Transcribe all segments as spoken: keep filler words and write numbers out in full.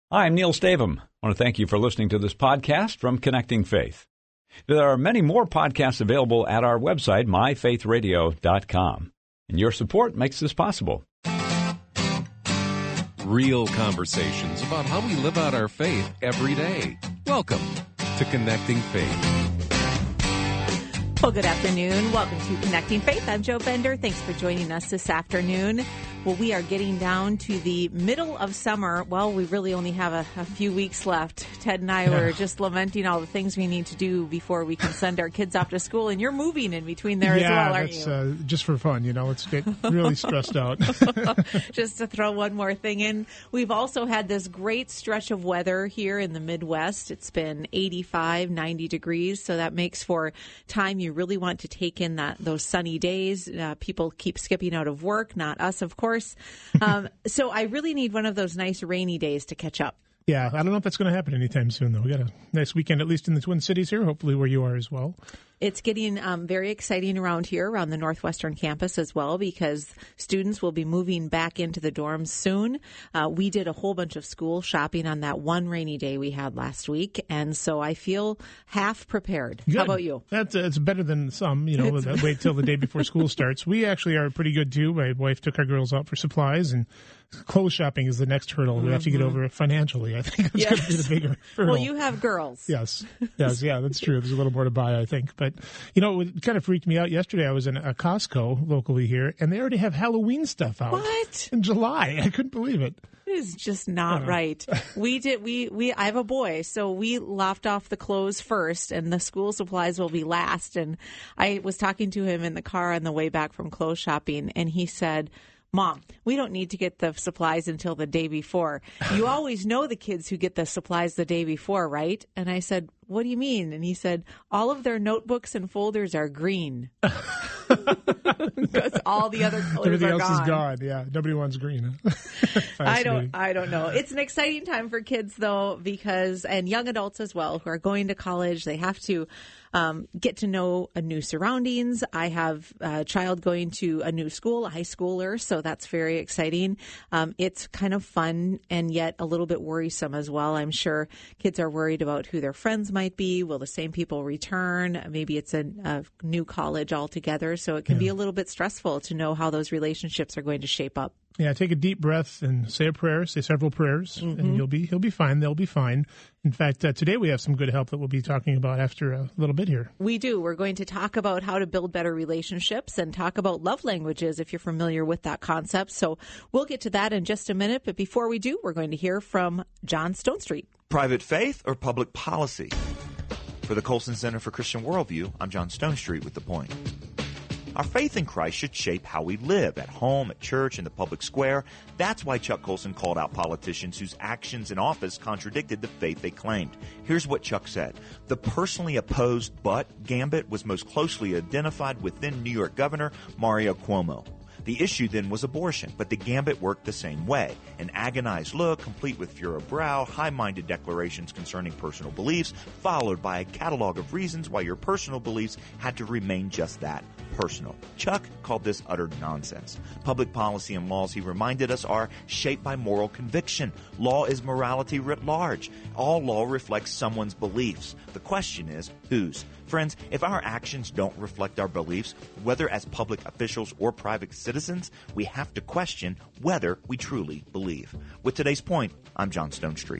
Hi, I'm Neil Stavum. I want to thank you for listening to this podcast from Connecting Faith. There are many more podcasts available at our website, my faith radio dot com. And your support makes this possible. Real conversations about how we live out our faith every day. Welcome to Connecting Faith. Well, good afternoon. Welcome to Connecting Faith. I'm Joe Bender. Thanks for joining us this afternoon. Well, we are getting down to the middle of summer. Well, we really only have a, a few weeks left. Ted and I yeah. were just lamenting all the things we need to do before we can send our kids off to school. And you're moving in between there yeah, as well, aren't that's, you? Uh, just for fun, you know. Let's get really stressed out. Just to throw one more thing in. We've also had this great stretch of weather here in the Midwest. It's been eighty-five, ninety degrees. So that makes for time you really want to take in that those sunny days. Uh, people keep skipping out of work, not us, of course. Um, so I really need one of those nice rainy days to catch up. Yeah, I don't know if that's going to happen anytime soon, though. We got a nice weekend, at least in the Twin Cities here, hopefully where you are as well. It's getting um, very exciting around here, around the Northwestern campus as well, because students will be moving back into the dorms soon. Uh, we did a whole bunch of school shopping on that one rainy day we had last week, and so I feel half prepared. Good. How about you? That's uh, it's better than some, you know, that wait till the day before school starts. We actually are pretty good, too. My wife took our girls out for supplies, and clothes shopping is the next hurdle we have to get over financially. I think that's yes. going to be the bigger hurdle. Well, you have girls. Yes. Yes, yeah, that's true. There's a little more to buy, I think. But, you know, it kind of freaked me out yesterday. I was in a Costco locally here, and they already have Halloween stuff out. What? In July. I couldn't believe it. It is just not uh, right. We did. We, we, I have a boy, so we lopped off the clothes first, and the school supplies will be last. And I was talking to him in the car on the way back from clothes shopping, and he said, Mom, we don't need to get the supplies until the day before. You always know the kids who get the supplies the day before, right? And I said, what do you mean? And he said, all of their notebooks and folders are green. Because all the other colors Everything are else gone. is gone. Yeah, nobody wants green. I don't. I don't know. It's an exciting time for kids, though, because and young adults as well who are going to college. They have to um, get to know a new surroundings. I have a child going to a new school, a high schooler, so that's very exciting. Um, it's kind of fun and yet a little bit worrisome as well. I'm sure kids are worried about who their friends might be. Will the same people return? Maybe it's a, a new college altogether, so it can yeah. be a little bit stressful to know how those relationships are going to shape up. Yeah, take a deep breath and say a prayer, say several prayers, mm-hmm. and you'll be he'll be fine. They'll be fine. In fact, uh, today we have some good help that we'll be talking about after a little bit here. We do. We're going to talk about how to build better relationships and talk about love languages if you're familiar with that concept. So we'll get to that in just a minute. But before we do, we're going to hear from John Stonestreet. Private faith or public policy? For the Colson Center for Christian Worldview, I'm John Stonestreet with The Point. Our faith in Christ should shape how we live, at home, at church, in the public square. That's why Chuck Colson called out politicians whose actions in office contradicted the faith they claimed. Here's what Chuck said. The personally opposed but gambit was most closely identified within New York Governor Mario Cuomo. The issue then was abortion, but the gambit worked the same way. An agonized look, complete with furrowed brow, high-minded declarations concerning personal beliefs, followed by a catalog of reasons why your personal beliefs had to remain just that, personal. Chuck called this utter nonsense. Public policy and laws, he reminded us, are shaped by moral conviction. Law is morality writ large. All law reflects someone's beliefs. The question is, whose? Friends, if our actions don't reflect our beliefs, whether as public officials or private citizens, we have to question whether we truly believe. With today's point, I'm John Stonestreet.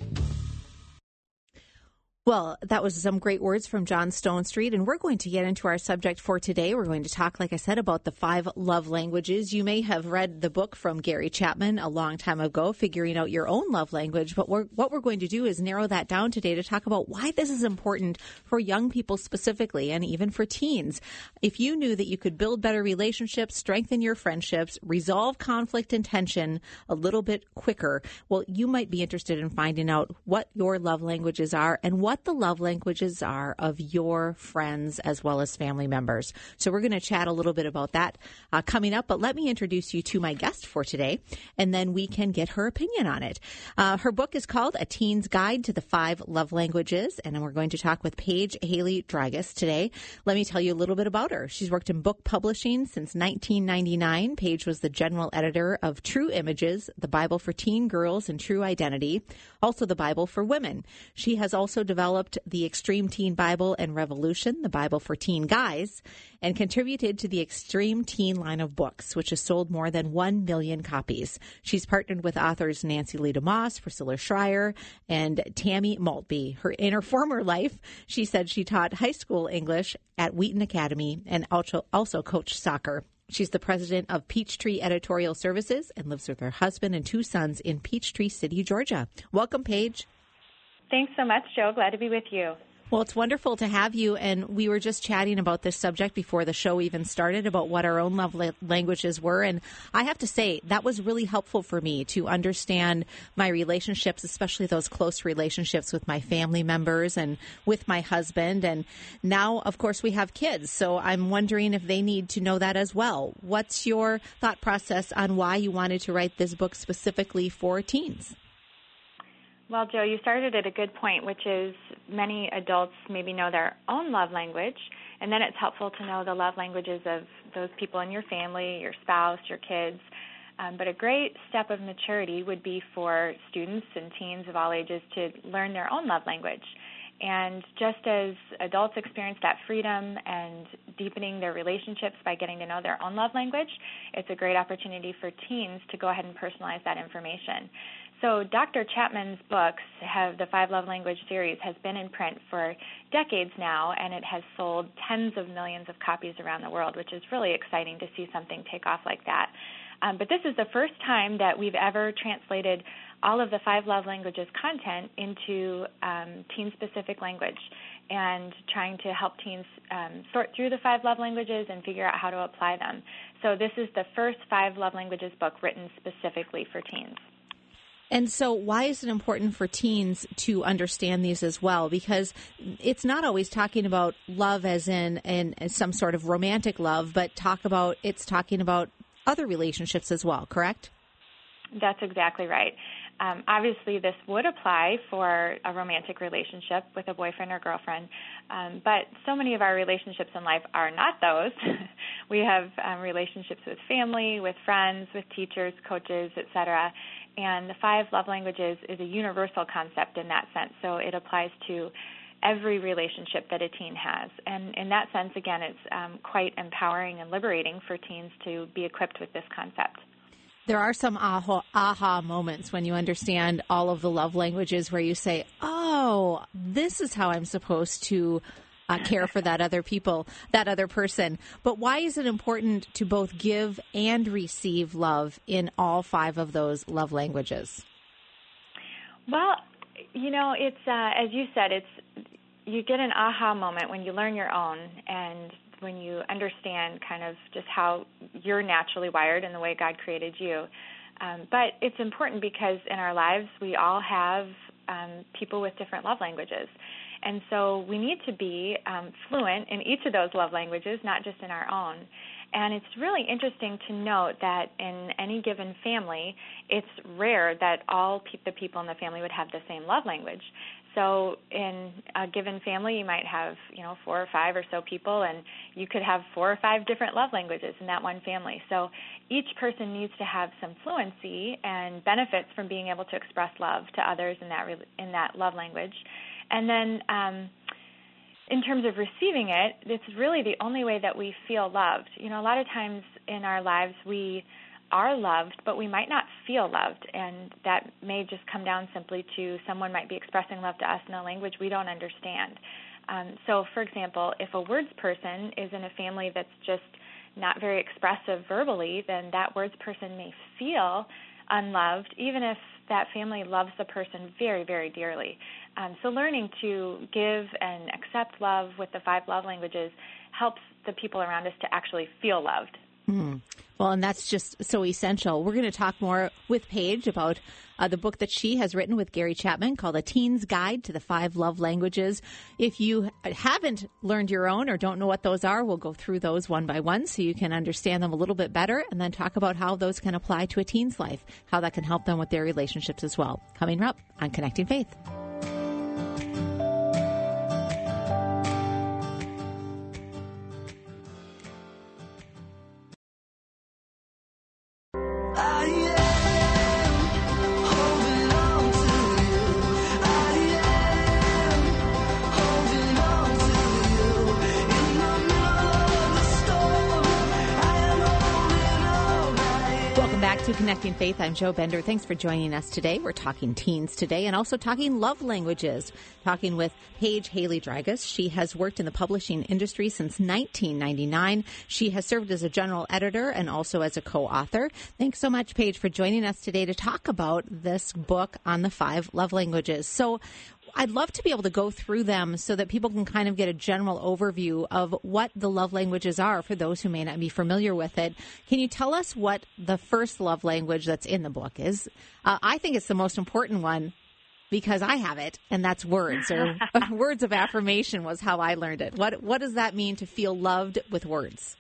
Well, that was some great words from John Stonestreet, and we're going to get into our subject for today. We're going to talk, like I said, about the five love languages. You may have read the book from Gary Chapman a long time ago, Figuring Out Your Own Love Language, but we're, what we're going to do is narrow that down today to talk about why this is important for young people specifically, and even for teens. If you knew that you could build better relationships, strengthen your friendships, resolve conflict and tension a little bit quicker, well, you might be interested in finding out what your love languages are and what what the love languages are of your friends as well as family members. So we're going to chat a little bit about that uh, coming up, but let me introduce you to my guest for today, and then we can get her opinion on it. Uh, her book is called A Teen's Guide to the Five Love Languages, and we're going to talk with Paige Haley Dragas today. Let me tell you a little bit about her. She's worked in book publishing since nineteen ninety-nine. Paige was the general editor of True Images, the Bible for Teen Girls and True Identity, also the Bible for Women. She has also developed the Extreme Teen Bible and Revolution, the Bible for Teen Guys, and contributed to the Extreme Teen line of books, which has sold more than one million copies. She's partnered with authors Nancy Lee DeMoss, Priscilla Schreier, and Tammy Maltby. Her, in her former life, she said she taught high school English at Wheaton Academy and also, also coached soccer. She's the president of Peachtree Editorial Services and lives with her husband and two sons in Peachtree City, Georgia. Welcome, Paige. Thanks so much, Joe. Glad to be with you. Well, it's wonderful to have you, and we were just chatting about this subject before the show even started, about what our own love la- languages were, and I have to say, that was really helpful for me to understand my relationships, especially those close relationships with my family members and with my husband, and now, of course, we have kids, so I'm wondering if they need to know that as well. What's your thought process on why you wanted to write this book specifically for teens? Well, Joe, you started at a good point, which is many adults maybe know their own love language, and then it's helpful to know the love languages of those people in your family, your spouse, your kids. Um, but a great step of maturity would be for students and teens of all ages to learn their own love language. And just as adults experience that freedom and deepening their relationships by getting to know their own love language, it's a great opportunity for teens to go ahead and personalize that information. So Doctor Chapman's books, have the Five Love Language series, has been in print for decades now, and it has sold tens of millions of copies around the world, which is really exciting to see something take off like that. Um, but this is the first time that we've ever translated all of the Five Love Languages content into um, teen-specific language, and trying to help teens um, sort through the five love languages and figure out how to apply them. So this is the first Five Love Languages book written specifically for teens. And so why is it important for teens to understand these as well? Because it's not always talking about love as in, in some sort of romantic love, but talk about it's talking about other relationships as well, correct? That's exactly right. Um, obviously, this would apply for a romantic relationship with a boyfriend or girlfriend, um, but so many of our relationships in life are not those. We have um, relationships with family, with friends, with teachers, coaches, et cetera, and the five love languages is a universal concept in that sense, so it applies to every relationship that a teen has. And in that sense, again, it's um, quite empowering and liberating for teens to be equipped with this concept. There are some aha, aha moments when you understand all of the love languages where you say, oh, this is how I'm supposed to uh, care for that other people, that other person. But why is it important to both give and receive love in all five of those love languages? Well, you know, it's uh, as you said, it's you get an aha moment when you learn your own, and when you understand kind of just how you're naturally wired and the way God created you. Um, but it's important because in our lives we all have um, people with different love languages. And so we need to be um, fluent in each of those love languages, not just in our own. And it's really interesting to note that in any given family, it's rare that all pe- the people in the family would have the same love language. So in a given family, you might have, you know, four or five or so people, and you could have four or five different love languages in that one family. So each person needs to have some fluency and benefits from being able to express love to others in that re- in that love language. And then um, in terms of receiving it, it's really the only way that we feel loved. You know, a lot of times in our lives we are loved, but we might not feel loved, and that may just come down simply to someone might be expressing love to us in a language we don't understand. Um, so, for example, if a words person is in a family that's just not very expressive verbally, then that words person may feel unloved, even if that family loves the person very, very dearly. Um, so learning to give and accept love with the five love languages helps the people around us to actually feel loved. Mm. Well, and that's just so essential. We're going to talk more with Paige about uh, the book that she has written with Gary Chapman called A Teen's Guide to the Five Love Languages. If you haven't learned your own or don't know what those are, we'll go through those one by one so you can understand them a little bit better and then talk about how those can apply to a teen's life, how that can help them with their relationships as well. Coming up on Connecting Faith. To Connecting Faith, I'm Jo Bender. Thanks for joining us today. We're talking teens today and also talking love languages. Talking with Paige Haley-Dragas. She has worked in the publishing industry since nineteen ninety-nine. She has served as a general editor and also as a co-author. Thanks so much, Paige, for joining us today to talk about this book on the five love languages. So I'd love to be able to go through them so that people can kind of get a general overview of what the love languages are for those who may not be familiar with it. Can you tell us what the first love language that's in the book is? Uh, I think it's the most important one because I have it, and that's words, or words of affirmation was how I learned it. What, what does that mean to feel loved with words?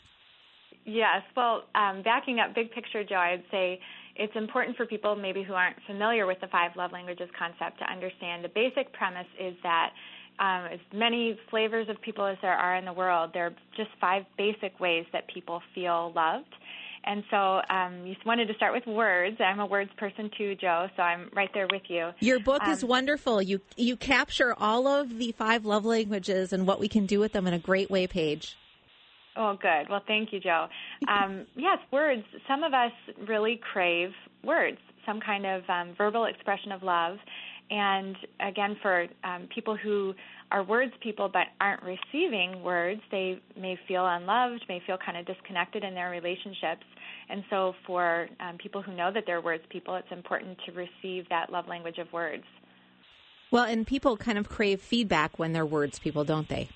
Yes. Well, um, backing up big picture, Jo, I'd say it's important for people maybe who aren't familiar with the five love languages concept to understand the basic premise is that um, as many flavors of people as there are in the world, there are just five basic ways that people feel loved. And so um, you wanted to start with words. I'm a words person too, Jo, so I'm right there with you. Your book um, is wonderful. You you capture all of the five love languages and what we can do with them in a great way, Paige. Oh, good. Well, thank you, Jo. Um, yes, words. Some of us really crave words, some kind of um, verbal expression of love. And again, for um, people who are words people but aren't receiving words, they may feel unloved, may feel kind of disconnected in their relationships. And so for um, people who know that they're words people, it's important to receive that love language of words. Well, and people kind of crave feedback when they're words people, don't they?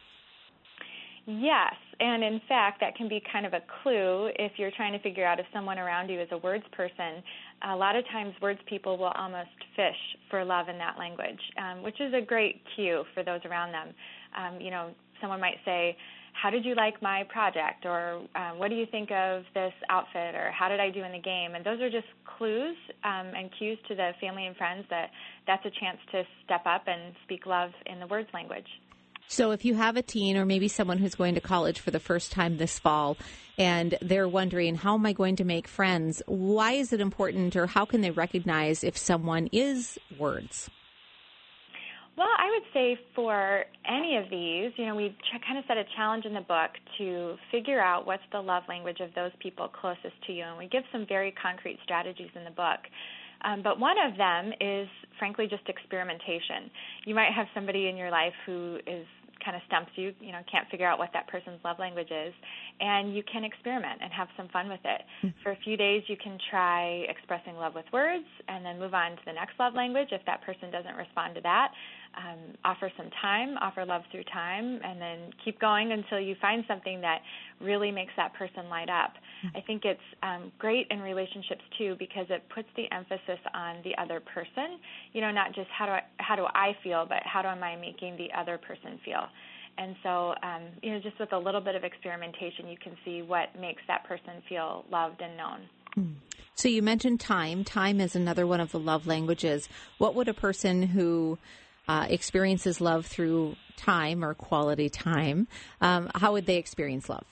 Yes, and in fact, that can be kind of a clue if you're trying to figure out if someone around you is a words person. A lot of times words people will almost fish for love in that language, um, which is a great cue for those around them. Um, you know, someone might say, how did you like my project? Or um, what do you think of this outfit? Or how did I do in the game? And those are just clues um, and cues to the family and friends that that's a chance to step up and speak love in the words language. So if you have a teen or maybe someone who's going to college for the first time this fall and they're wondering, how am I going to make friends? Why is it important, or how can they recognize if someone is words? Well, I would say for any of these, you know, we ch- kind of set a challenge in the book to figure out what's the love language of those people closest to you. And we give some very concrete strategies in the book. Um, but one of them is, frankly, just experimentation. You might have somebody in your life who is kind of stumps you, you know, can't figure out what that person's love language is, and you can experiment and have some fun with it. Mm-hmm. For a few days, you can try expressing love with words and then move on to the next love language. If that person doesn't respond to that, um, offer some time, offer love through time, and then keep going until you find something that really makes that person light up. Mm-hmm. I think it's um, great in relationships, too, because it puts the emphasis on the other person, you know, not just how do I, how do I feel, but how am I making the other person feel. And so, um, you know, just with a little bit of experimentation, you can see what makes that person feel loved and known. Mm. So you mentioned time. Time is another one of the love languages. What would a person who uh, experiences love through time or quality time, um, how would they experience love?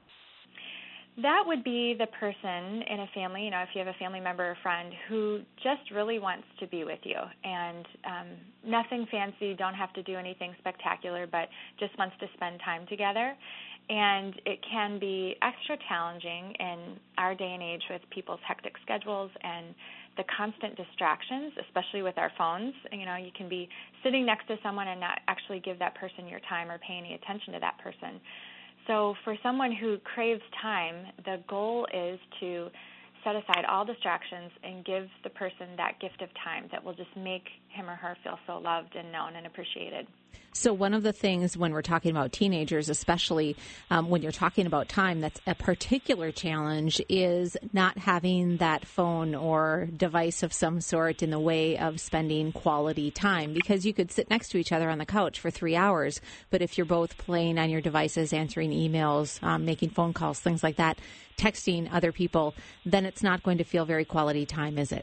That would be the person in a family, you know, if you have a family member or friend who just really wants to be with you and um, nothing fancy, don't have to do anything spectacular, but just wants to spend time together. And it can be extra challenging in our day and age with people's hectic schedules and the constant distractions, especially with our phones. You know, you can be sitting next to someone and not actually give that person your time or pay any attention to that person. So for someone who craves time, the goal is to set aside all distractions and give the person that gift of time that will just make him or her feel so loved and known and appreciated. So one of the things when we're talking about teenagers, especially um, when you're talking about time, that's a particular challenge is not having that phone or device of some sort in the way of spending quality time, because you could sit next to each other on the couch for three hours. But if you're both playing on your devices, answering emails, um, making phone calls, things like that, texting other people, then it's not going to feel very quality time, is it?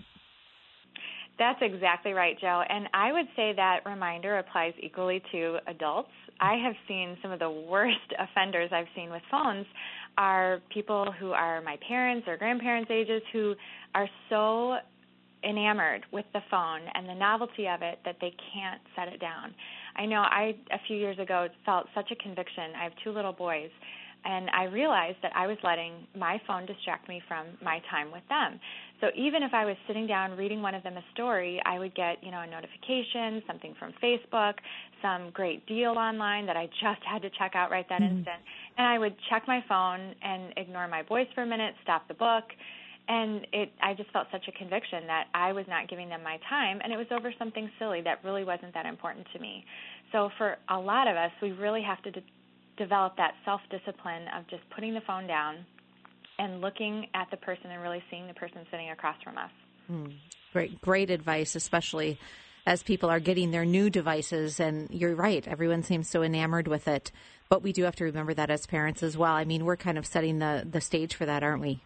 That's exactly right, Joe. And I would say that reminder applies equally to adults. I have seen some of the worst offenders I've seen with phones are people who are my parents' or grandparents' ages who are so enamored with the phone and the novelty of it that they can't set it down. I know I, a few years ago, felt such a conviction. I have two little boys, and I realized that I was letting my phone distract me from my time with them. So even if I was sitting down reading one of them a story, I would get, you know, a notification, something from Facebook, some great deal online that I just had to check out right that mm-hmm. instant. And I would check my phone and ignore my boys for a minute, stop the book. And it, I just felt such a conviction that I was not giving them my time, and it was over something silly that really wasn't that important to me. So for a lot of us, we really have to de- develop that self-discipline of just putting the phone down and looking at the person and really seeing the person sitting across from us. Mm, great, great advice, especially as people are getting their new devices. And you're right, everyone seems so enamored with it. But we do have to remember that as parents as well. I mean, we're kind of setting the, the stage for that, aren't we?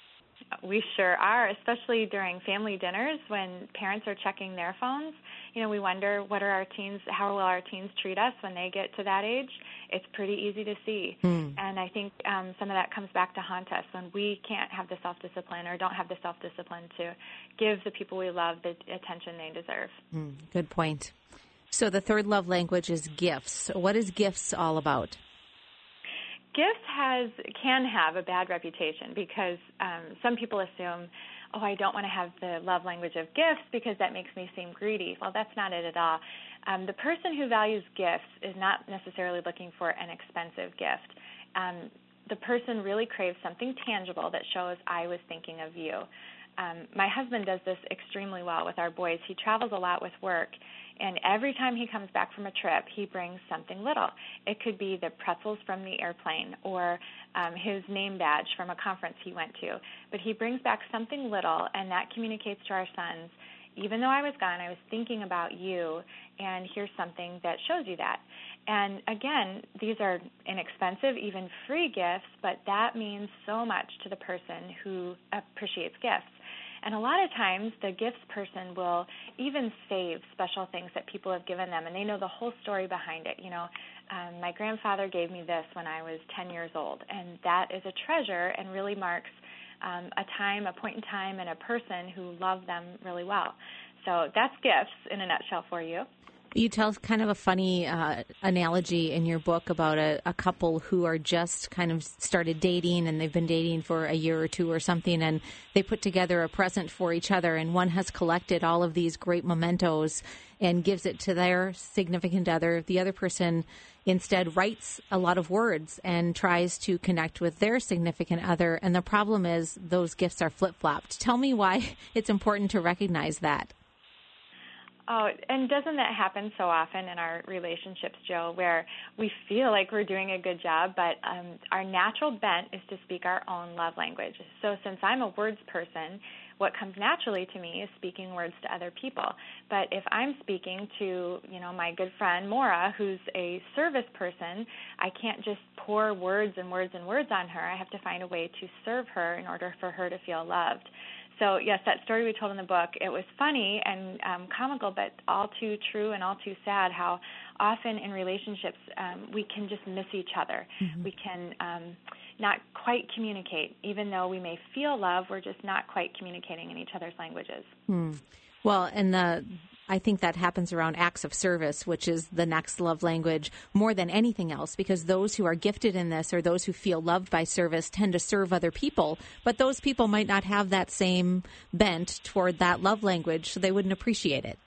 We sure are, especially during family dinners when parents are checking their phones. You know, we wonder what are our teens, how will our teens treat us when they get to that age? It's pretty easy to see. Mm. And I think um, some of that comes back to haunt us when we can't have the self-discipline or don't have the self-discipline to give the people we love the attention they deserve. Mm, good point. So the third love language is gifts. What is gifts all about? Gifts has can have a bad reputation because um, some people assume, oh, I don't want to have the love language of gifts because that makes me seem greedy. Well, that's not it at all. Um, the person who values gifts is not necessarily looking for an expensive gift. Um, the person really craves something tangible that shows I was thinking of you. Um, my husband does this extremely well with our boys. He travels a lot with work, and every time he comes back from a trip, he brings something little. It could be the pretzels from the airplane or um, his name badge from a conference he went to. But he brings back something little, and that communicates to our sons, even though I was gone, I was thinking about you, and here's something that shows you that. And again, these are inexpensive, even free gifts, but that means so much to the person who appreciates gifts. And a lot of times the gifts person will even save special things that people have given them, and they know the whole story behind it. You know, um, my grandfather gave me this when I was ten years old, and that is a treasure and really marks um, a time, a point in time, and a person who loved them really well. So that's gifts in a nutshell for you. You tell kind of a funny uh, analogy in your book about a, a couple who are just kind of started dating, and they've been dating for a year or two or something, and they put together a present for each other, and one has collected all of these great mementos and gives it to their significant other. The other person instead writes a lot of words and tries to connect with their significant other, and the problem is those gifts are flip-flopped. Tell me why it's important to recognize that. Oh, and doesn't that happen so often in our relationships, Joe, where we feel like we're doing a good job, but um, our natural bent is to speak our own love language. So since I'm a words person, what comes naturally to me is speaking words to other people. But if I'm speaking to, you know, my good friend Maura, who's a service person, I can't just pour words and words and words on her. I have to find a way to serve her in order for her to feel loved. So, yes, that story we told in the book, it was funny and um, comical, but all too true and all too sad how often in relationships um, we can just miss each other. Mm-hmm. We can um, not quite communicate. Even though we may feel love, we're just not quite communicating in each other's languages. Hmm. Well, and the I think that happens around acts of service, which is the next love language more than anything else, because those who are gifted in this or those who feel loved by service tend to serve other people. But those people might not have that same bent toward that love language, so they wouldn't appreciate it.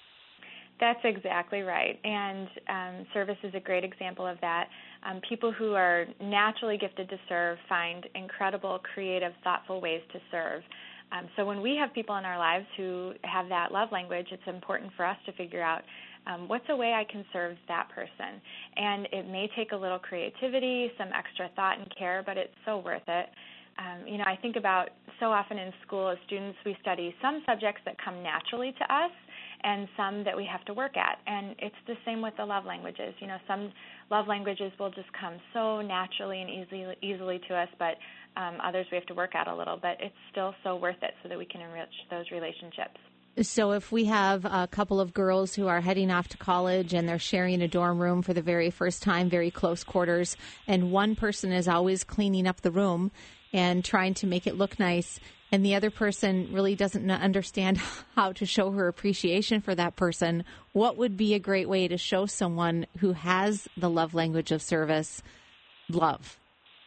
That's exactly right. And um, service is a great example of that. Um, people who are naturally gifted to serve find incredible, creative, thoughtful ways to serve. Um, so when we have people in our lives who have that love language, it's important for us to figure out um, what's a way I can serve that person. And it may take a little creativity, some extra thought and care, but it's so worth it. Um, you know, I think about so often in school as students, we study some subjects that come naturally to us and some that we have to work at. And it's the same with the love languages. You know, some love languages will just come so naturally and easily easily to us, but um, others we have to work at a little. But it's still so worth it so that we can enrich those relationships. So if we have a couple of girls who are heading off to college and they're sharing a dorm room for the very first time, very close quarters, and one person is always cleaning up the room and trying to make it look nice, and the other person really doesn't understand how to show her appreciation for that person, what would be a great way to show someone who has the love language of service love?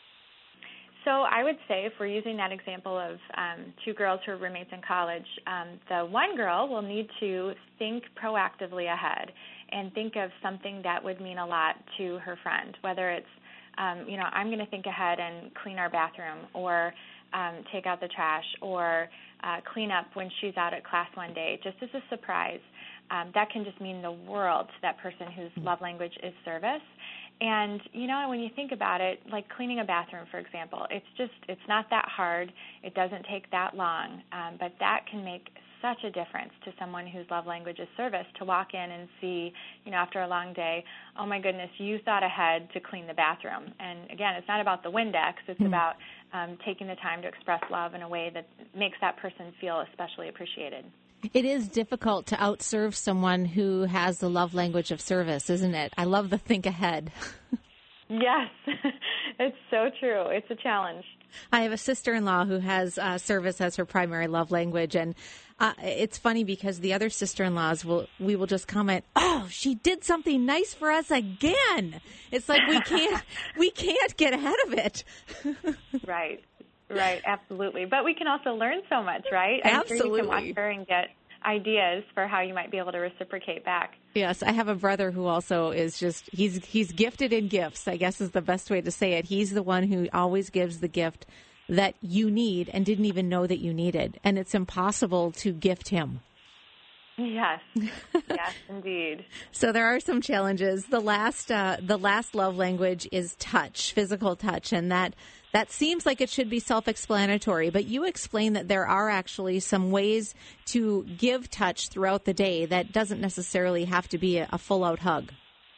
So I would say, if we're using that example of um, two girls who are roommates in college, um, the one girl will need to think proactively ahead and think of something that would mean a lot to her friend, whether it's, um, you know, I'm going to think ahead and clean our bathroom, or um, take out the trash, or uh, clean up when she's out at class one day, just as a surprise. Um, that can just mean the world to that person whose love language is service. And, you know, when you think about it, like cleaning a bathroom, for example, it's just, it's not that hard. It doesn't take that long. Um, but that can make such a difference to someone whose love language is service, to walk in and see, you know, after a long day, oh, my goodness, you thought ahead to clean the bathroom. And, again, it's not about the Windex. It's mm-hmm. about um, taking the time to express love in a way that makes that person feel especially appreciated. It is difficult to outserve someone who has the love language of service, isn't it? I love the think ahead. Yes, it's so true. It's a challenge. I have a sister-in-law who has uh, service as her primary love language, and uh, it's funny because the other sister-in-laws will we will just comment, "Oh, she did something nice for us again." It's like we can't we can't get ahead of it. Right. Right, absolutely. But we can also learn so much, right? I'm Absolutely. sure you can watch her and get ideas for how you might be able to reciprocate back. Yes, I have a brother who also is just, he's he's gifted in gifts, I guess is the best way to say it. He's the one who always gives the gift that you need and didn't even know that you needed. And it's impossible to gift him. Yes, yes, indeed. So there are some challenges. The last, uh, the last love language is touch, physical touch, and that that seems like it should be self-explanatory. But you explain that there are actually some ways to give touch throughout the day that doesn't necessarily have to be a, a full-out hug.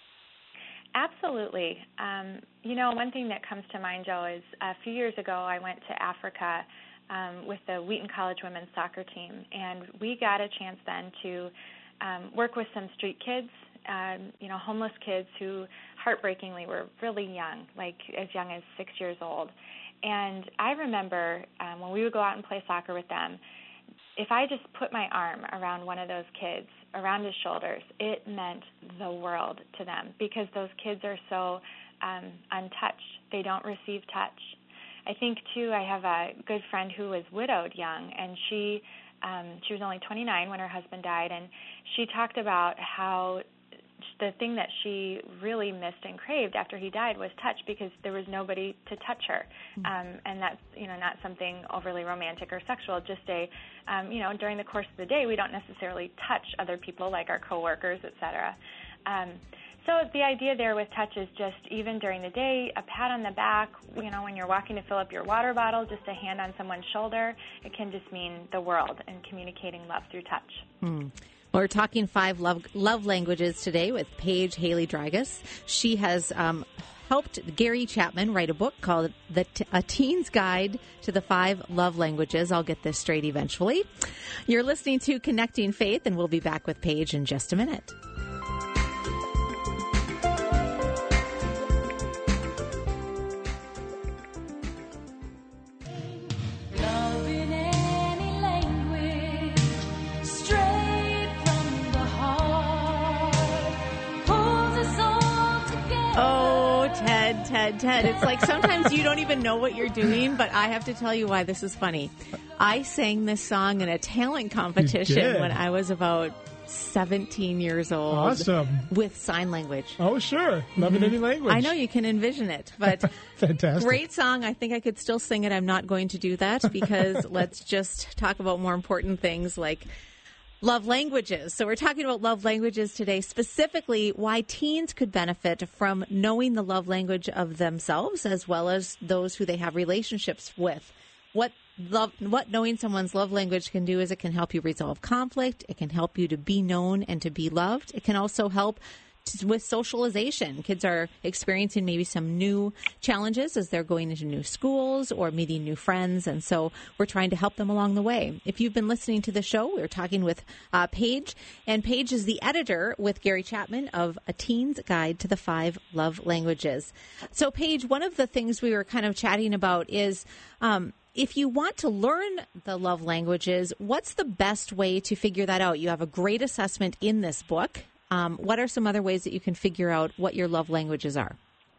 Absolutely. Um, you know, one thing that comes to mind, Joe, is a few years ago I went to Africa Um, with the Wheaton College women's soccer team, and we got a chance then to um, work with some street kids, um, you know, homeless kids who heartbreakingly were really young, like as young as six years old. And I remember um, when we would go out and play soccer with them, if I just put my arm around one of those kids, around his shoulders, it meant the world to them, because those kids are so um, untouched. They don't receive touch. I think, too, I have a good friend who was widowed young, and she um, she was only twenty-nine when her husband died, and she talked about how the thing that she really missed and craved after he died was touch, because there was nobody to touch her. Um, and that's, you know, not something overly romantic or sexual, just a, um, you know, during the course of the day, we don't necessarily touch other people like our coworkers, et cetera. Um, So the idea there with touch is just, even during the day, a pat on the back, you know, when you're walking to fill up your water bottle, just a hand on someone's shoulder. It can just mean the world, and communicating love through touch. Hmm. We're talking five love, love languages today with Paige Haley-Dragas. She has um, helped Gary Chapman write a book called the T- A Teen's Guide to the Five Love Languages. I'll get this straight eventually. You're listening to Connecting Faith, and we'll be back with Paige in just a minute. Ted, Ted, it's like sometimes you don't even know what you're doing, but I have to tell you why this is funny. I sang this song in a talent competition when I was about seventeen years old. Awesome. With sign language. Oh, sure. Love in any language. I know you can envision it, but fantastic. Great song. I think I could still sing it. I'm not going to do that because let's just talk about more important things like love languages. So we're talking about love languages today, specifically why teens could benefit from knowing the love language of themselves as well as those who they have relationships with. What love, what knowing someone's love language can do is it can help you resolve conflict. It can help you to be known and to be loved. It can also help with socialization. Kids are experiencing maybe some new challenges as they're going into new schools or meeting new friends, and so we're trying to help them along the way. If you've been listening to the show, we're talking with uh, Paige, and Paige is the editor with Gary Chapman of A Teen's Guide to the Five Love Languages. So, Paige, one of the things we were kind of chatting about is um, if you want to learn the love languages, what's the best way to figure that out? You have a great assessment in this book. Um, what are some other ways that you can figure out what your love languages are?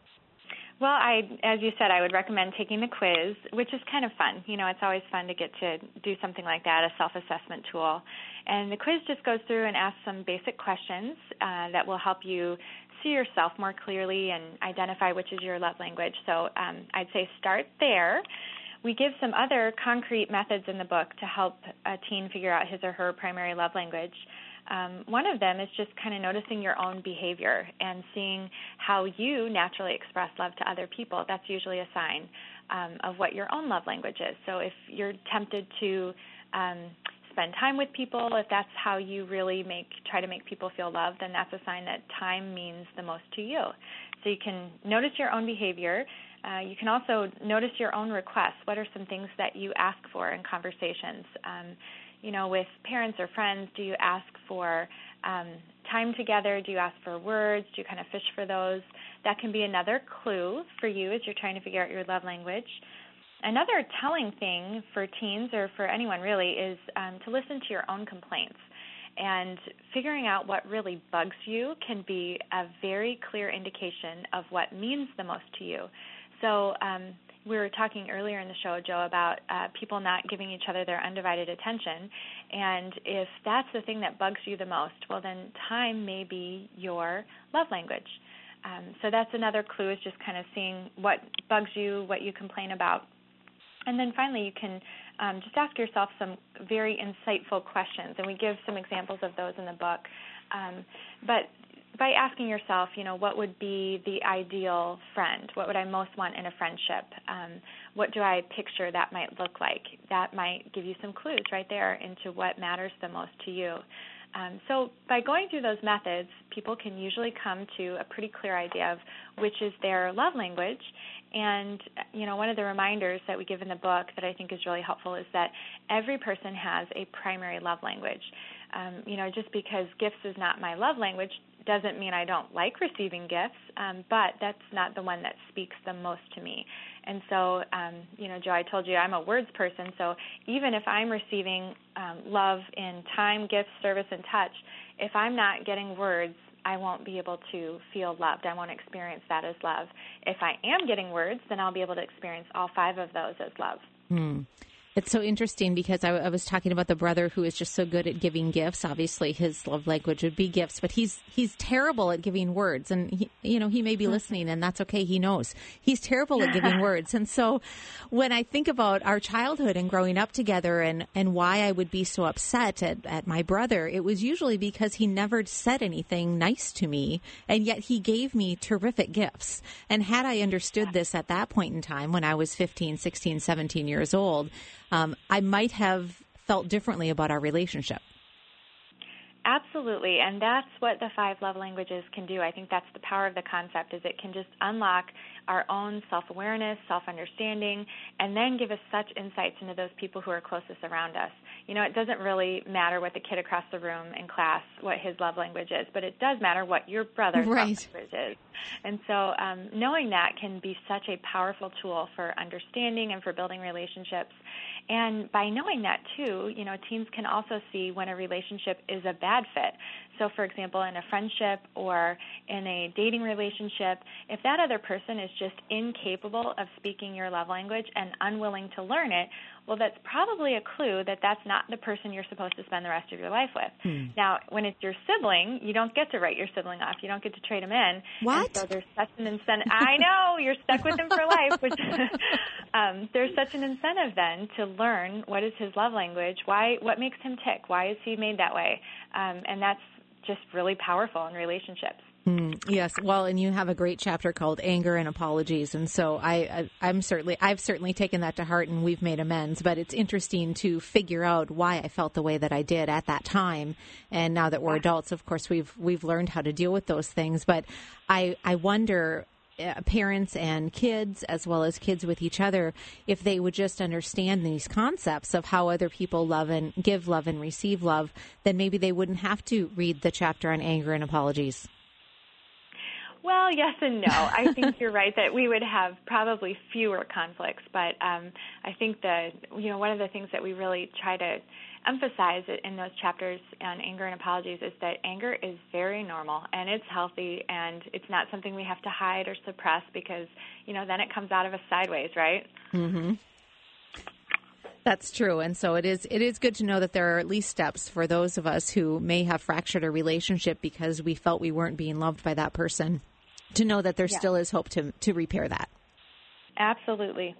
Well, I, as you said, I would recommend taking the quiz, which is kind of fun. You know, it's always fun to get to do something like that, a self-assessment tool. And the quiz just goes through and asks some basic questions uh, that will help you see yourself more clearly and identify which is your love language. So um, I'd say start there. We give some other concrete methods in the book to help a teen figure out his or her primary love language. Um, one of them is just kind of noticing your own behavior and seeing how you naturally express love to other people. That's usually a sign um, of what your own love language is. So if you're tempted to um, spend time with people, if that's how you really make try to make people feel loved, then that's a sign that time means the most to you. So you can notice your own behavior. Uh, you can also notice your own requests. What are some things that you ask for in conversations? Um, You know, with parents or friends, do you ask for um, time together? Do you ask for words? Do you kind of fish for those? That can be another clue for you as you're trying to figure out your love language. Another telling thing for teens or for anyone really is um, to listen to your own complaints. And figuring out what really bugs you can be a very clear indication of what means the most to you. So um, we were talking earlier in the show, Joe, about uh, people not giving each other their undivided attention. And if that's the thing that bugs you the most, well, then time may be your love language. Um, so that's another clue, is just kind of seeing what bugs you, what you complain about. And then finally, you can um, just ask yourself some very insightful questions, and we give some examples of those in the book. Um, but by asking yourself, you know, what would be the ideal friend? What would I most want in a friendship? Um, what do I picture that might look like? That might give you some clues right there into what matters the most to you. Um, so by going through those methods, people can usually come to a pretty clear idea of which is their love language. And, you know, one of the reminders that we give in the book that I think is really helpful is that every person has a primary love language. Um, you know, just because gifts is not my love language doesn't mean I don't like receiving gifts, um, but that's not the one that speaks the most to me. And so, um, you know, Joe, I told you I'm a words person, so even if I'm receiving um, love in time, gifts, service, and touch, if I'm not getting words, I won't be able to feel loved. I won't experience that as love. If I am getting words, then I'll be able to experience all five of those as love. Hmm. It's so interesting because I, I was talking about the brother who is just so good at giving gifts. Obviously, his love language would be gifts, but he's he's terrible at giving words. And, he, you know, he may be listening, and that's okay. He knows. He's terrible at giving words. And so when I think about our childhood and growing up together and, and why I would be so upset at, at my brother, it was usually because he never said anything nice to me, and yet he gave me terrific gifts. And had I understood this at that point in time when I was fifteen, sixteen, seventeen years old, Um, I might have felt differently about our relationship. Absolutely, and that's what the five love languages can do. I think that's the power of the concept, is it can just unlock our own self-awareness, self-understanding, and then give us such insights into those people who are closest around us. You know, it doesn't really matter what the kid across the room in class, what his love language is, but it does matter what your brother's right. love language is. And so um, knowing that can be such a powerful tool for understanding and for building relationships. And by knowing that, too, you know, teens can also see when a relationship is a bad fit. So, for example, in a friendship or in a dating relationship, if that other person is just incapable of speaking your love language and unwilling to learn it, well, that's probably a clue that that's not the person you're supposed to spend the rest of your life with. Hmm. Now, when it's your sibling, you don't get to write your sibling off. You don't get to trade him in. What? And so there's such an incentive. I know, you're stuck with him for life. Which, um, there's such an incentive then to learn what is his love language, why, what makes him tick, why is he made that way, um, and that's just really powerful in relationships. Mm, yes, well, and you have a great chapter called Anger and Apologies, and so I, I, I'm certainly, I've certainly taken that to heart, and we've made amends. But it's interesting to figure out why I felt the way that I did at that time, and now that we're adults, of course, we've we've learned how to deal with those things. But I, I wonder. Uh, parents and kids, as well as kids with each other, if they would just understand these concepts of how other people love and give love and receive love, then maybe they wouldn't have to read the chapter on anger and apologies. Well, yes and no. I think you're right that we would have probably fewer conflicts, but um, I think that, you know, one of the things that we really try to emphasize in those chapters on anger and apologies is that anger is very normal and it's healthy, and it's not something we have to hide or suppress because, you know, then it comes out of us sideways, right? Mm-hmm. That's true. And so it is it is good to know that there are at least steps for those of us who may have fractured a relationship because we felt we weren't being loved by that person, to know that there yeah. still is hope to to repair that. Absolutely.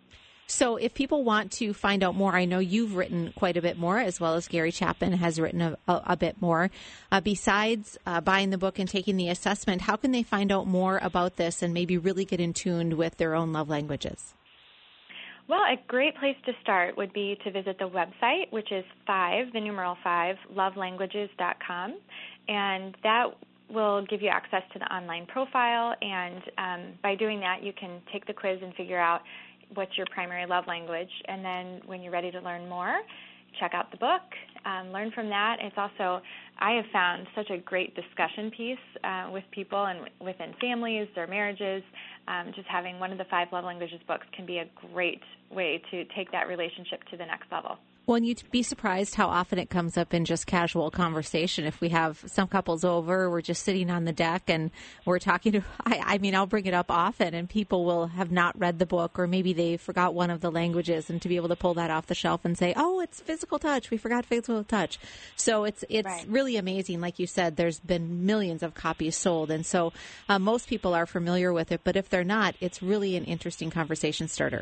So if people want to find out more, I know you've written quite a bit more, as well as Gary Chapman has written a, a, a bit more. Uh, besides uh, buying the book and taking the assessment, how can they find out more about this and maybe really get in tune with their own love languages? Well, a great place to start would be to visit the website, which is five, the numeral five, love languages dot com, and that will give you access to the online profile, and um, by doing that, you can take the quiz and figure out what's your primary love language, and then when you're ready to learn more, check out the book, um, learn from that. It's also, I have found such a great discussion piece uh, with people and within families, their marriages. Um, just having one of the five love languages books can be a great way to take that relationship to the next level. Well, and you'd be surprised how often it comes up in just casual conversation. If we have some couples over, we're just sitting on the deck and we're talking to, I, I mean, I'll bring it up often, and people will have not read the book, or maybe they forgot one of the languages, and to be able to pull that off the shelf and say, oh, it's physical touch. We forgot physical touch. So it's it's right. really amazing. Like you said, there's been millions of copies sold. And so uh, most people are familiar with it. But if they're not, it's really an interesting conversation starter.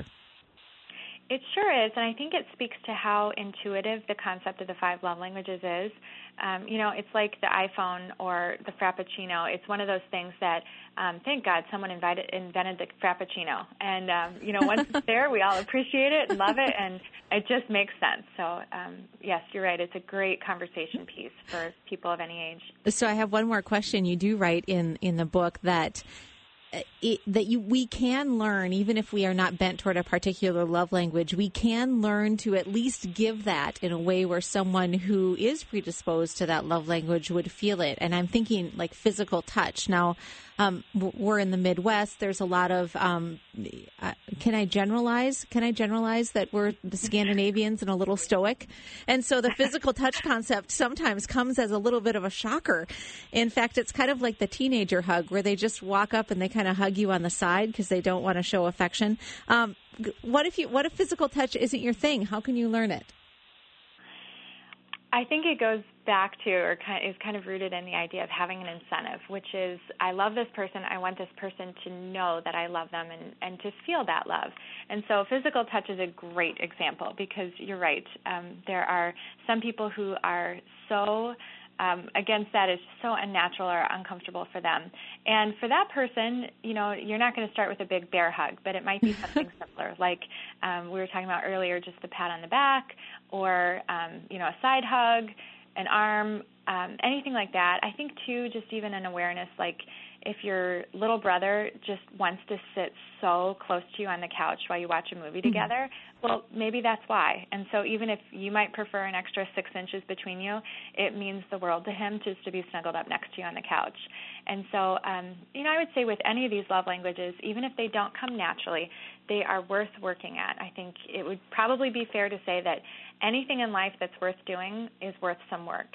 It sure is, and I think it speaks to how intuitive the concept of the five love languages is. Um, you know, it's like the iPhone or the Frappuccino. It's one of those things that, um, thank God, someone invited, invented the Frappuccino. And, um, you know, once it's there, we all appreciate it and love it, and it just makes sense. So, um, yes, you're right. It's a great conversation piece for people of any age. So I have one more question. You do write in, in the book that It, that you we can learn, even if we are not bent toward a particular love language, we can learn to at least give that in a way where someone who is predisposed to that love language would feel it. And I'm thinking like physical touch. Now, um, we're in the Midwest. There's a lot of, um, uh, can I generalize? Can I generalize that we're the Scandinavians and a little stoic? And so the physical touch concept sometimes comes as a little bit of a shocker. In fact, it's kind of like the teenager hug where they just walk up and they kind of hug you on the side because they don't want to show affection. Um, what if you? What if physical touch isn't your thing? How can you learn it? I think it goes back to, or kind of, is kind of rooted in the idea of having an incentive, which is, I love this person, I want this person to know that I love them and, and to feel that love. And so physical touch is a great example because you're right. Um, there are some people who are so Um, against that is so unnatural or uncomfortable for them. And for that person, you know, you're not going to start with a big bear hug, but it might be something simpler, like um, we were talking about earlier, just the pat on the back, or, um, you know, a side hug, an arm, um, anything like that. I think, too, just even an awareness, like if your little brother just wants to sit so close to you on the couch while you watch a movie mm-hmm. together, well, maybe that's why. And so even if you might prefer an extra six inches between you, it means the world to him just to be snuggled up next to you on the couch. And so, um, you know, I would say with any of these love languages, even if they don't come naturally, they are worth working at. I think it would probably be fair to say that anything in life that's worth doing is worth some work.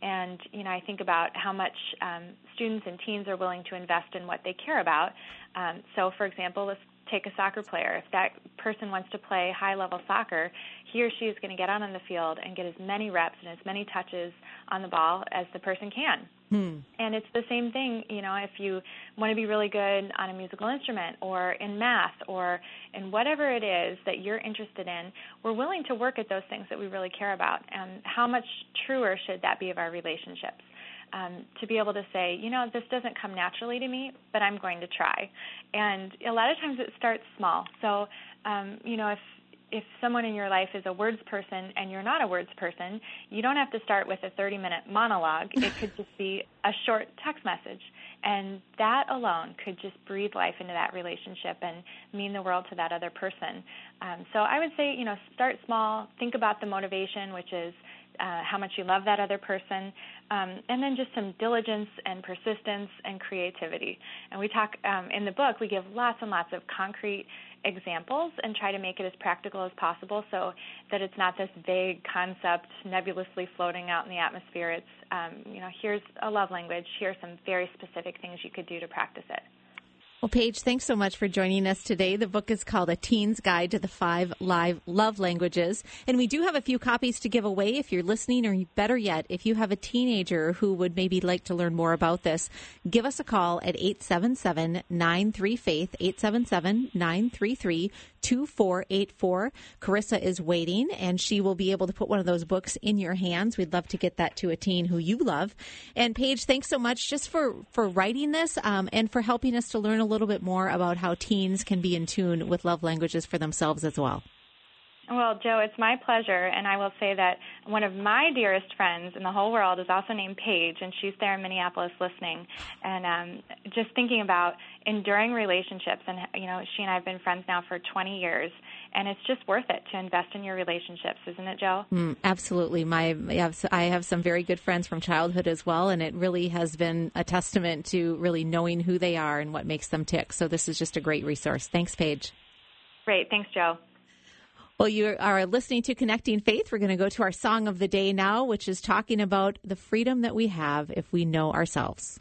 And, you know, I think about how much um, students and teens are willing to invest in what they care about. Um, so, for example, let's take a soccer player. If that person wants to play high-level soccer, he or she is going to get out on the field and get as many reps and as many touches on the ball as the person can. Hmm. And it's the same thing, you know, if you want to be really good on a musical instrument or in math or in whatever it is that you're interested in, we're willing to work at those things that we really care about. And how much truer should that be of our relationships? Um, to be able to say, you know, this doesn't come naturally to me, but I'm going to try. And a lot of times it starts small. So, um, you know, if if someone in your life is a words person and you're not a words person, you don't have to start with a thirty-minute monologue. It could just be a short text message. And that alone could just breathe life into that relationship and mean the world to that other person. Um, so I would say, you know, start small. Think about the motivation, which is uh, how much you love that other person, um, and then just some diligence and persistence and creativity. And we talk um, in the book, we give lots and lots of concrete examples and try to make it as practical as possible so that it's not this vague concept nebulously floating out in the atmosphere. It's, um, you know, here's a love language. Here are some very specific things you could do to practice it. Well, Paige, thanks so much for joining us today. The book is called A Teen's Guide to the Five Live Love Languages. And we do have a few copies to give away if you're listening, or better yet, if you have a teenager who would maybe like to learn more about this, give us a call at eight seven seven, nine three, faith, eight seven seven, nine three three, two four eight four. Carissa is waiting, and she will be able to put one of those books in your hands. We'd love to get that to a teen who you love. And Paige, thanks so much just for, for writing this um, and for helping us to learn a little bit more about how teens can be in tune with love languages for themselves as well. Well, Joe, it's my pleasure, and I will say that one of my dearest friends in the whole world is also named Paige, and she's there in Minneapolis listening. And um, just thinking about enduring relationships, and, you know, she and I have been friends now for twenty years, and it's just worth it to invest in your relationships, isn't it, Joe? Mm, absolutely. My, I have some very good friends from childhood as well, and it really has been a testament to really knowing who they are and what makes them tick. So this is just a great resource. Thanks, Paige. Great. Thanks, Joe. Well, you are listening to Connecting Faith. We're going to go to our song of the day now, which is talking about the freedom that we have if we know ourselves.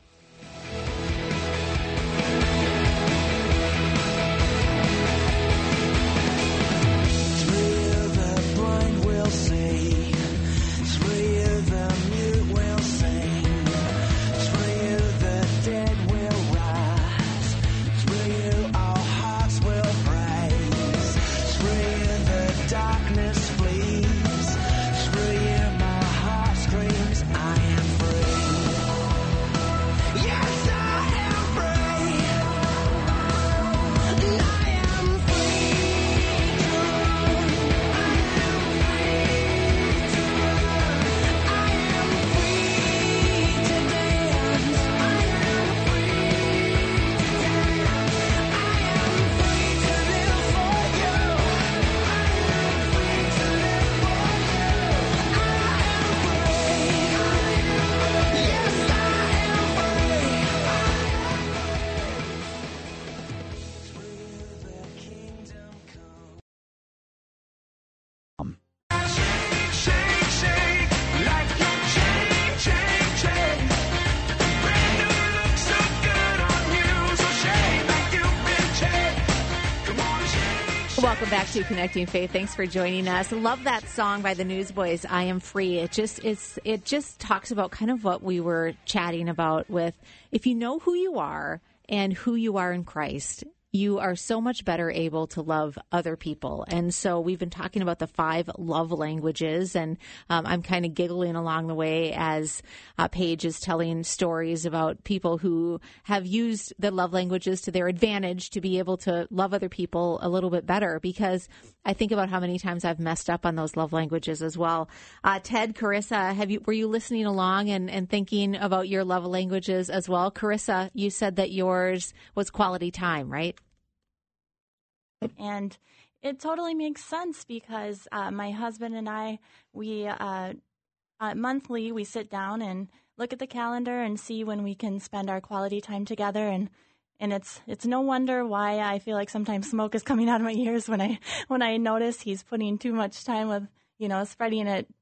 Welcome back to Connecting Faith. Thanks for joining us. Love that song by the Newsboys, I Am Free. It just it's it just talks about kind of what we were chatting about with, if you know who you are and who you are in Christ, you are so much better able to love other people. And so we've been talking about the five love languages, and um, I'm kind of giggling along the way as uh, Paige is telling stories about people who have used the love languages to their advantage to be able to love other people a little bit better, because I think about how many times I've messed up on those love languages as well. Uh, Ted, Carissa, have you were you listening along and, and thinking about your love languages as well? Carissa, you said that yours was quality time, right? And it totally makes sense because uh, my husband and I, we uh, uh, monthly we sit down and look at the calendar and see when we can spend our quality time together. And and it's it's no wonder why I feel like sometimes smoke is coming out of my ears when I when I notice he's putting too much time with, you know, spreading it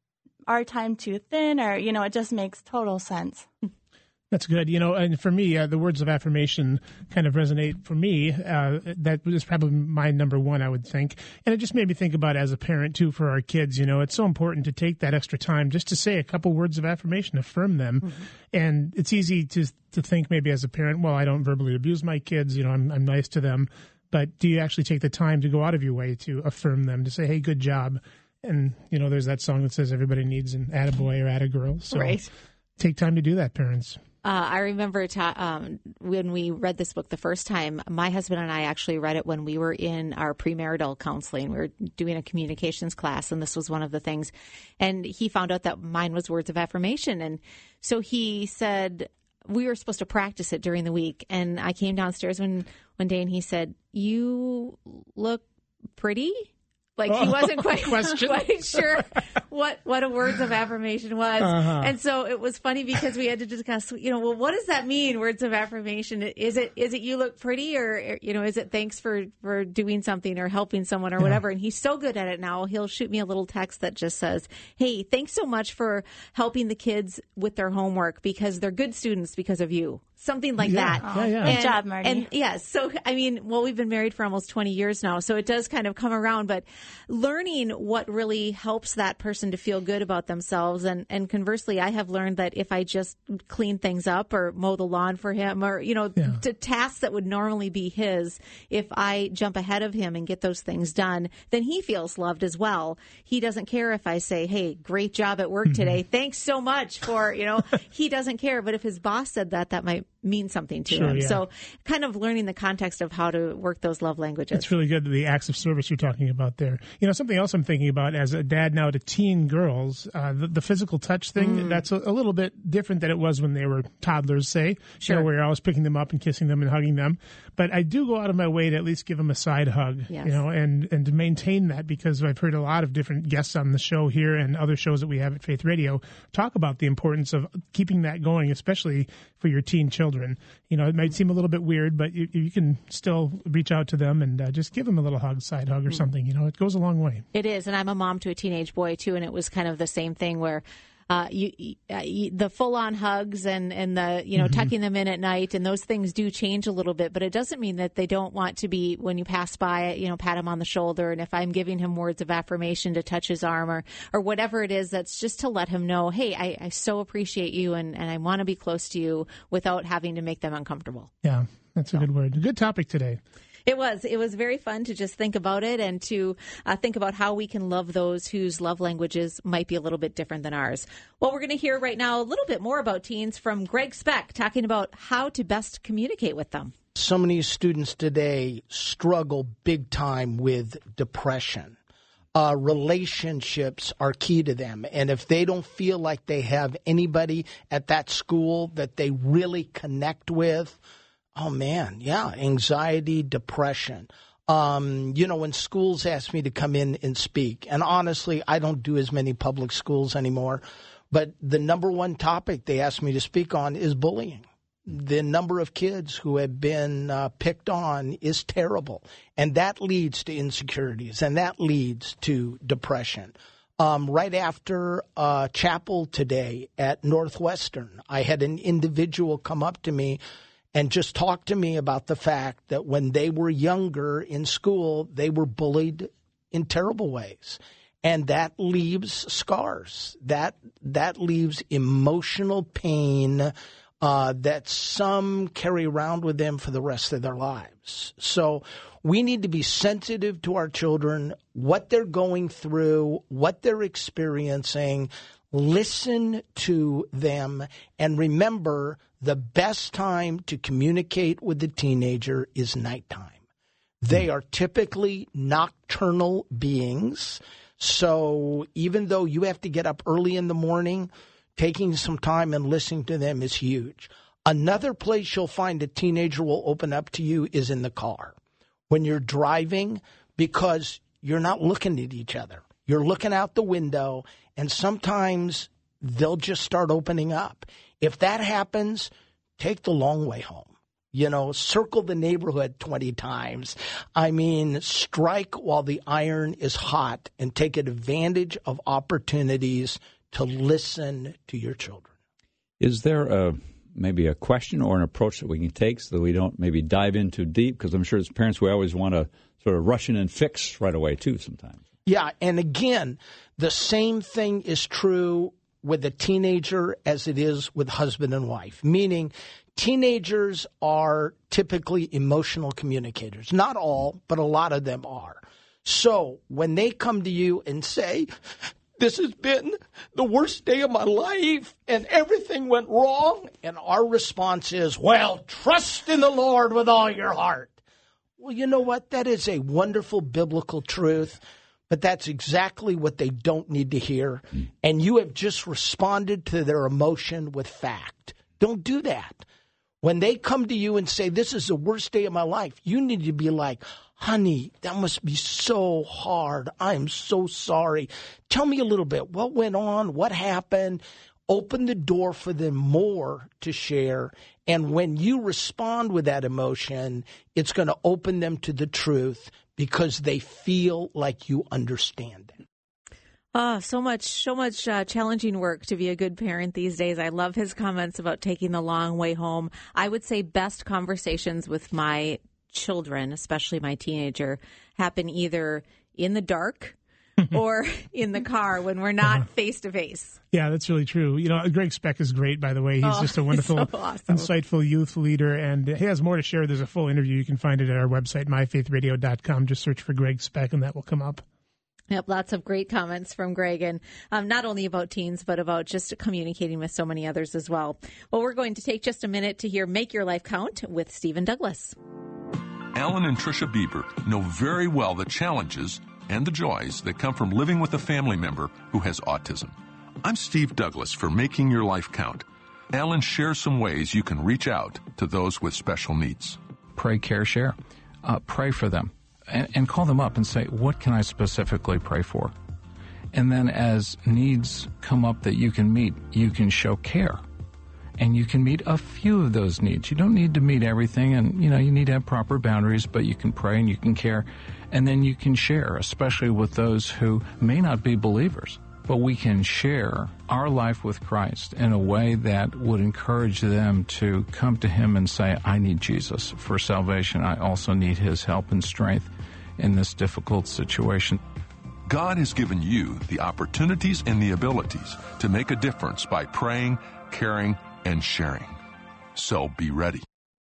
our time too thin, or, you know, it just makes total sense. That's good. You know, and for me, uh, the words of affirmation kind of resonate for me. Uh, that is probably my number one, I would think. And it just made me think about it as a parent, too, for our kids. You know, it's so important to take that extra time just to say a couple words of affirmation, affirm them. Mm-hmm. And it's easy to to think maybe as a parent, well, I don't verbally abuse my kids. You know, I'm, I'm nice to them. But do you actually take the time to go out of your way to affirm them, to say, hey, good job? And, you know, there's that song that says everybody needs an attaboy or attagirl. So right. Take time to do that, parents. Uh, I remember ta- um, when we read this book the first time, my husband and I actually read it when we were in our premarital counseling. We were doing a communications class, and this was one of the things. And he found out that mine was words of affirmation. And so he said, we were supposed to practice it during the week. And I came downstairs one, one day and he said, you look pretty. Like he wasn't quite, quite sure what, what a words of affirmation was. Uh-huh. And so it was funny because we had to discuss, you know, well, what does that mean, words of affirmation? Is it is it you look pretty, or, you know, is it thanks for, for doing something or helping someone or yeah. whatever? And he's so good at it now. He'll shoot me a little text that just says, hey, thanks so much for helping the kids with their homework because they're good students because of you. Something like yeah. that. Yeah, yeah. And, good job, Marty. And yes, yeah, so I mean, well, we've been married for almost twenty years now, so it does kind of come around. But learning what really helps that person to feel good about themselves, and, and conversely, I have learned that if I just clean things up or mow the lawn for him, or you know, yeah. to tasks that would normally be his, if I jump ahead of him and get those things done, then he feels loved as well. He doesn't care if I say, "Hey, great job at work today. Thanks so much for," you know, he doesn't care. But if his boss said that, that might mean something to sure, him. Yeah. So kind of learning the context of how to work those love languages. It's really good, the acts of service you're talking about there. You know, something else I'm thinking about as a dad now to teen girls, uh, the, the physical touch thing, mm. that's a, a little bit different than it was when they were toddlers, say, sure. you know, where you're always picking them up and kissing them and hugging them. But I do go out of my way to at least give them a side hug, yes. you know, and, and to maintain that, because I've heard a lot of different guests on the show here and other shows that we have at Faith Radio talk about the importance of keeping that going, especially for your teen children. You know, it might seem a little bit weird, but you, you can still reach out to them and uh, just give them a little hug, side hug or something. You know, it goes a long way. It is. And I'm a mom to a teenage boy, too, and it was kind of the same thing where uh, you, uh, you, the full-on hugs and, and the, you know, mm-hmm. tucking them in at night, and those things do change a little bit, but it doesn't mean that they don't want to be, when you pass by, you know, pat him on the shoulder, and if I'm giving him words of affirmation to touch his arm or, or whatever it is, that's just to let him know, hey, I, I so appreciate you, and, and I want to be close to you without having to make them uncomfortable. Yeah, that's a good word. A good topic today. It was. It was very fun to just think about it and to uh, think about how we can love those whose love languages might be a little bit different than ours. Well, we're going to hear right now a little bit more about teens from Greg Speck talking about how to best communicate with them. So many students today struggle big time with depression. Uh, relationships are key to them. And if they don't feel like they have anybody at that school that they really connect with, oh, man, yeah, anxiety, depression. Um, you know, when schools ask me to come in and speak, and honestly, I don't do as many public schools anymore, but the number one topic they ask me to speak on is bullying. The number of kids who have been uh, picked on is terrible, and that leads to insecurities, and that leads to depression. Um, right after uh, chapel today at Northwestern, I had an individual come up to me and just talk to me about the fact that when they were younger in school, they were bullied in terrible ways. And that leaves scars. That that leaves emotional pain uh, that some carry around with them for the rest of their lives. So we need to be sensitive to our children, what they're going through, what they're experiencing. Listen to them, and remember, the best time to communicate with the teenager is nighttime. They are typically nocturnal beings, so even though you have to get up early in the morning, taking some time and listening to them is huge. Another place you'll find a teenager will open up to you is in the car when you're driving, because you're not looking at each other. You're looking out the window, and sometimes they'll just start opening up. If that happens, take the long way home. You know, circle the neighborhood twenty times. I mean, strike while the iron is hot and take advantage of opportunities to listen to your children. Is there a maybe a question or an approach that we can take so that we don't maybe dive in too deep? Because I'm sure as parents, we always want to sort of rush in and fix right away, too, sometimes. Yeah, and again, the same thing is true with a teenager as it is with husband and wife, meaning teenagers are typically emotional communicators. Not all, but a lot of them are. So when they come to you and say, this has been the worst day of my life and everything went wrong, and our response is, well, trust in the Lord with all your heart. Well, you know what? That is a wonderful biblical truth, but that's exactly what they don't need to hear. And you have just responded to their emotion with fact. Don't do that. When they come to you and say, this is the worst day of my life, you need to be like, honey, that must be so hard. I am so sorry. Tell me a little bit. What went on? What happened? Open the door for them more to share. And when you respond with that emotion, it's going to open them to the truth because they feel like you understand them. Oh, so much, so much uh, challenging work to be a good parent these days. I love his comments about taking the long way home. I would say best conversations with my children, especially my teenager, happen either in the dark or in the car when we're not face to face. Yeah, that's really true. You know, Greg Speck is great, by the way. He's oh, just a wonderful, so awesome. insightful youth leader, and he has more to share. There's a full interview. You can find it at our website, my faith radio dot com. Just search for Greg Speck, and that will come up. Yep, lots of great comments from Greg, and um, not only about teens, but about just communicating with so many others as well. Well, we're going to take just a minute to hear Make Your Life Count with Stephen Douglas. Alan and Tricia Bieber know very well the challenges and the joys that come from living with a family member who has autism. I'm Steve Douglas for Making Your Life Count. Alan shares some ways you can reach out to those with special needs. Pray, care, share. Uh, pray for them. And, and call them up and say, what can I specifically pray for? And then as needs come up that you can meet, you can show care. And you can meet a few of those needs. You don't need to meet everything, and, you know, you need to have proper boundaries, but you can pray and you can care. And then you can share, especially with those who may not be believers. But we can share our life with Christ in a way that would encourage them to come to Him and say, I need Jesus for salvation. I also need His help and strength in this difficult situation. God has given you the opportunities and the abilities to make a difference by praying, caring, and sharing. So be ready.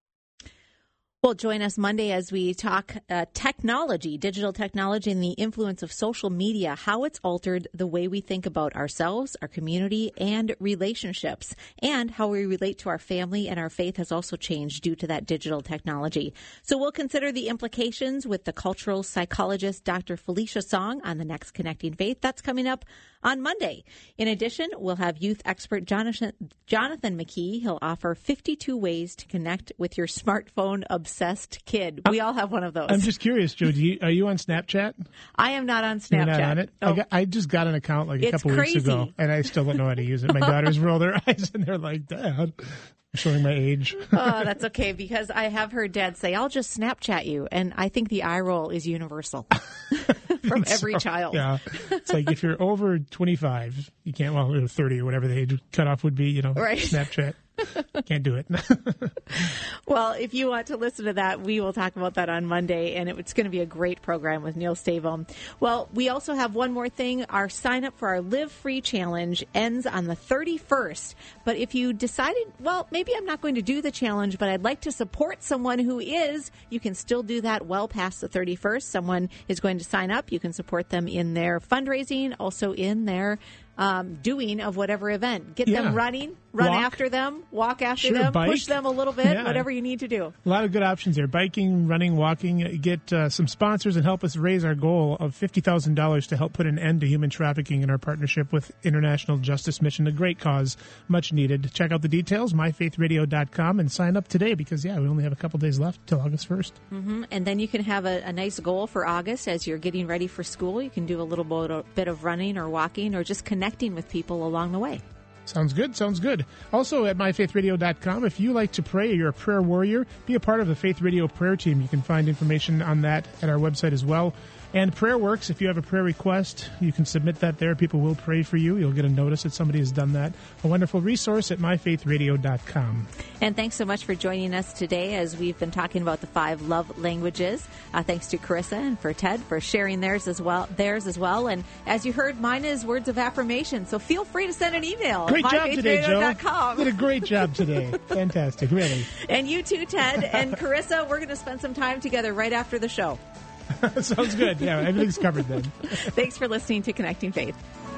Well, join us Monday as we talk uh, technology, digital technology, and the influence of social media, how it's altered the way we think about ourselves, our community, and relationships, and how we relate to our family and our faith has also changed due to that digital technology. So we'll consider the implications with the cultural psychologist, Doctor Felicia Song, on the next Connecting Faith. That's coming up on Monday. In addition, we'll have youth expert Jonathan, Jonathan McKee. He'll offer fifty-two ways to connect with your smartphone obsessed kid. We all have one of those. I'm just curious, Joe, do you, are you on Snapchat? I am not on Snapchat. You're not on it? Oh. I, got, I just got an account like a It's couple crazy. weeks ago, and I still don't know how to use it. My daughters roll their eyes, and they're like, Dad, I'm showing my age. Oh, that's okay, because I have heard Dad say, I'll just Snapchat you, and I think the eye roll is universal from every So, child. Yeah. It's like if you're over twenty-five, you can't, well, you know, thirty or whatever the age cutoff would be, you know, Right. Snapchat. Can't do it. Well, if you want to listen to that, we will talk about that on Monday, and it's going to be a great program with Neil Stavum. Well, we also have one more thing. Our sign up for our Live Free Challenge ends on the thirty-first. But if you decided, well, maybe I'm not going to do the challenge, but I'd like to support someone who is, you can still do that well past the thirty-first. Someone is going to sign up. You can support them in their fundraising, also in their Um, doing of whatever event. Get Yeah. them running, run Walk. after them, walk after Sure, them, bike. push them a little bit, Yeah. whatever you need to do. A lot of good options there. Biking, running, walking. Get uh, some sponsors and help us raise our goal of fifty thousand dollars to help put an end to human trafficking in our partnership with International Justice Mission. A great cause, much needed. Check out the details, my faith radio dot com, and sign up today because, yeah, we only have a couple days left till August first. Mm-hmm. And then you can have a, a nice goal for August as you're getting ready for school. You can do a little bit of running or walking or just connecting with people along the way. Sounds good. Sounds good. Also at my faith radio dot com, if you like to pray, you're a prayer warrior, be a part of the Faith Radio prayer team. You can find information on that at our website as well. And Prayer Works, if you have a prayer request, you can submit that there. People will pray for you. You'll get a notice that somebody has done that. A wonderful resource at my faith radio dot com. And thanks so much for joining us today as we've been talking about the five love languages. Uh, thanks to Carissa and for Ted for sharing theirs as well. Theirs as well. And as you heard, mine is words of affirmation. So feel free to send an email. Great job today, Joe. You did a great job today. Fantastic, really. And you too, Ted. And Carissa, we're going to spend some time together right after the show. Sounds good. Yeah, everything's covered then. Thanks for listening to Connecting Faith.